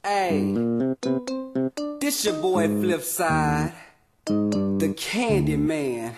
Hey, this your boy Flipside, the Candy Man.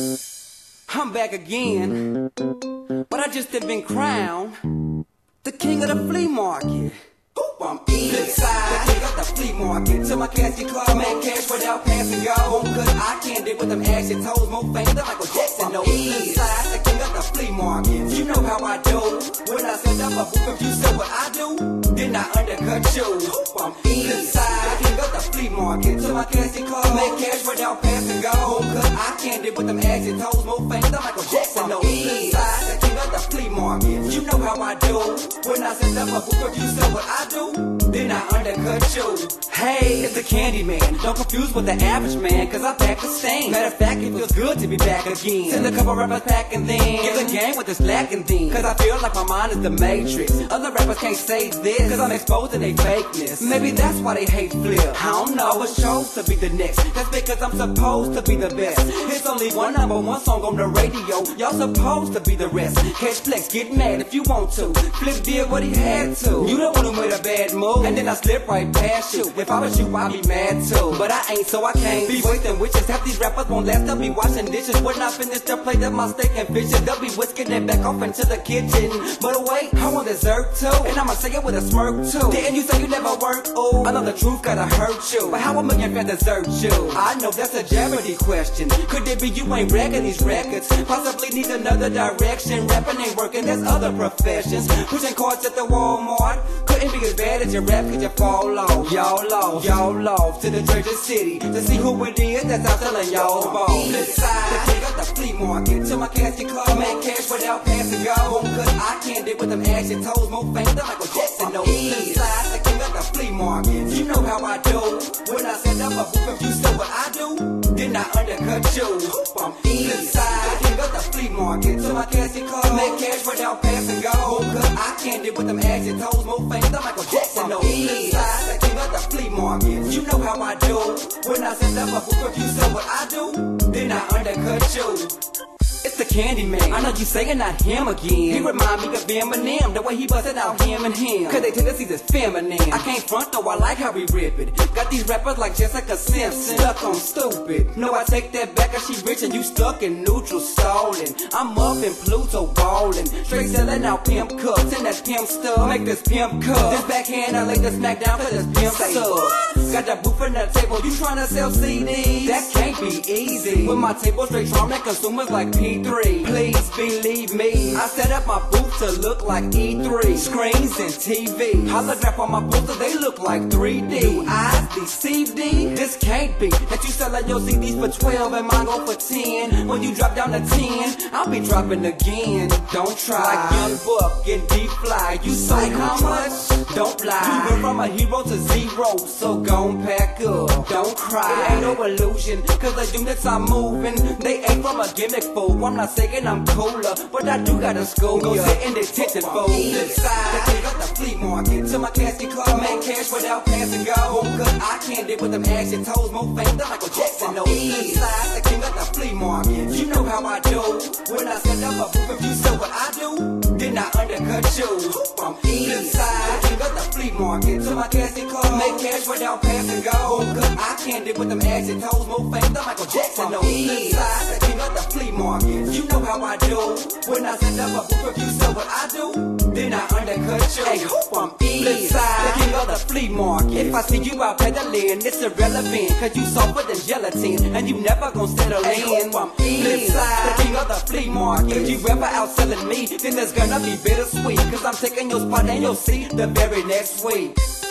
I'm back again, but I just have been crowned the king of the flea market. I'm Flipside, the king of the flea market. Till my casket club, make cash without passing go. Cause I can't dig with them ashy toes, more famous than Michael Jackson. No, Flipside, the king of the flea market. You know how I do. When I set up a booth, if you said what I do, then I undercut you. I'm Flipside, the king of the flea market. Till my casket club, make cash without passing go. Cause I can't dig with them ashy toes, more famous than Michael Jackson. No, Flipside, the king of the flea market. You know how I do. When I set up a booth, if you said what I do, then I undercut you. Hey, it's the Candy Man. Don't confuse with the average man, cause I pack the stain. Matter of fact, it feels good to be back again. Send a couple rappers back and then give the game with this lacking then. Cause I feel like my mind is the Matrix. Other rappers can't say this, cause I'm exposing their fakeness. Maybe that's why they hate Flip. I don't know, but chose to be the next. That's because I'm supposed to be the best. It's only one #1 song on the radio. Y'all supposed to be the rest. Catch Flex, get mad if you want to. Flip did what he had to. You don't want him with a bad move, and then I slip right past you. If I was you, I'd be mad too. But I ain't, so I can't be wasting witches. Half these rappers won't last, they'll be washing dishes. When I finish their plate of my steak and fishes, they'll be whisking it back off into the kitchen. But wait, I want dessert too, and I'ma say it with a smirk too. Didn't you say you never work? Oh, I know the truth gotta hurt you, but how a million fans desert you? I know that's a Jeopardy question. Could it be you ain't wrecking these records? Possibly need another direction. Rapping ain't working, there's other professions. Pushing carts at the Walmart couldn't be as bad as your rap, cause you fall off. Y'all off to the treasure city to see who it is that's out selling y'all balls. Flipside, the king of the flea market. Till my casket club, make cash without passing go. Cause I can't dig with them ashy toes, more famous than Michael Jackson. No, Flipside, the king of the flea market. You know how I do. When I set up a booth, if you said what I do, then I undercut you. I'm Flipside, the king of the flea market. Till my casket club, make cash without passing go. Cause I can't dig with them ashy toes, more famous than Michael Jackson. No, Flipside, the king of the flea market. You know how I do. When I set up a booth, if you said what I do, then I undercut you. It's the Candy Man. I know you saying not him again. He remind me of Eminem, the way he busted out him and him. Cause they tendencies is feminine. I can't front though, I like how we rip it. Got these rappers like Jessica Simpson stuck on stupid. No, I take that back, cause she rich and you stuck in neutral stalling. I'm up in Pluto ballin', straight selling out pimp cups and that pimp stuff. Make this pimp cup. This backhand I lay the smack down for this pimp stuff. Got that booth on the table, you tryna sell CDs? That can't be easy. With my table straight trolling consumers like P3. Please believe me, I set up my booth to look like E3. Screens and TV, holograph on my posters, they look like 3D. Do eyes deceive thee? This can't be that you selling your CDs for 12 and mine go for 10. When you drop down to 10, I'll be dropping again. Don't try. Like Young Buck and D-Fly, you say how much? Don't lie. You went from a hero to zero, so gon' pack up. Don't cry. It ain't no illusion, cause the units I'm moving, they ain't from a gimmick fool. I'm not saying I'm cooler, but I do got a school. Go sit in detention for Flipside, the king of the flea market. Till my casket club, make cash without passing go. Cause I can't dig with them ashy toes, more famous than Michael Jackson. No, Flipside, the king of the flea market. You know how I do. When I set up a booth, if you said what I do, then I undercut you. I'm Flipside, the king of the flea market. Till my casket club, make cash without passing go. Cause I can't dig with them ashy toes, more famous than Michael Jackson. No, Flipside, the king of the flea market. You know how I do. When I set up a booth, if you said what I do, then I undercut you. Hey, I'm Flipside, the king of the flea market. If I see you out peddling, it's irrelevant, cause you softer than gelatin, and you never gon' settle in. I'm Flipside, the king of the flea market. If you ever outselling me, then there's gonna be bittersweet, cause I'm taking your spot and your seat the very next week.